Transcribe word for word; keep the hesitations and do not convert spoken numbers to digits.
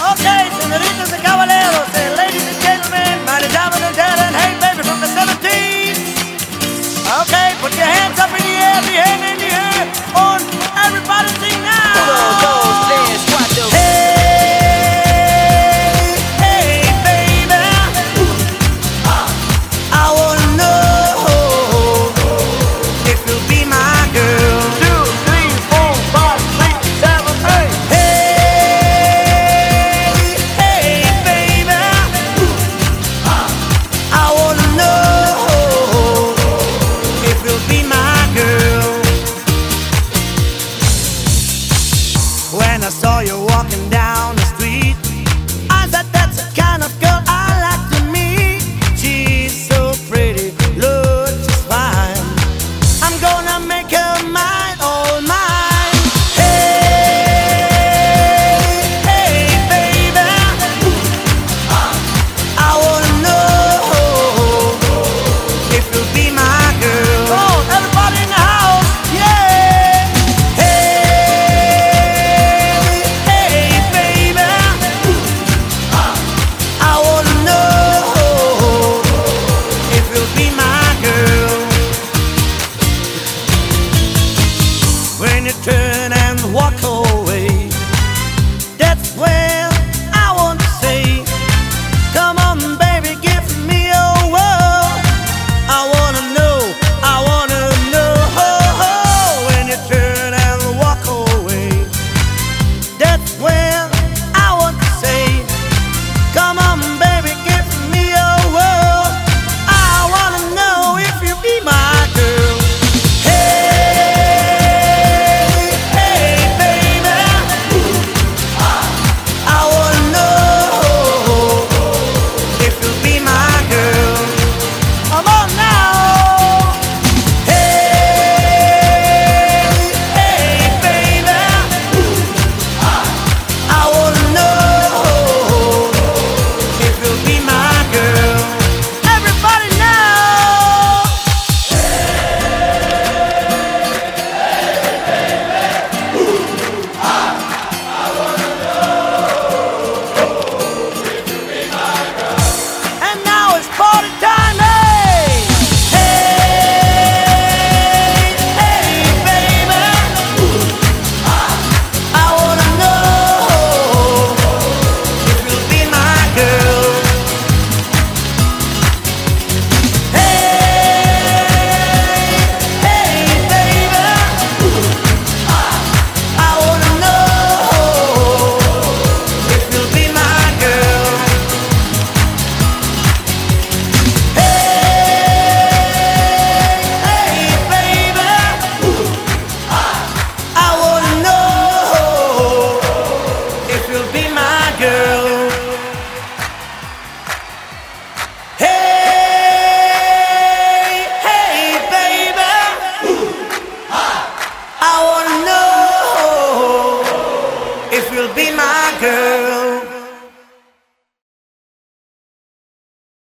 Okay, senoritas and caballeros, and ladies and gentlemen, mighty diamond and talent, hey baby from the seventies. Okay, put your hands up in the air, the hand in the air, on everybody sing now. Hey, hey baby, I wanna know if you'll be my girl. Two, three, four, five, six, seven, eight. Hey, hey baby, I wanna know if you'll be my girl. When I saw you walking down the street, I thought that's the kind of girl I like to meet. She's so pretty, looks just fine. I'm gonna make her mine, all mine. Hey, hey baby, I wanna know if you'll be my girl. Come on, everybody in the house, yeah. Hey, hey baby, I wanna know if you'll be my girl. When you turn and walk away,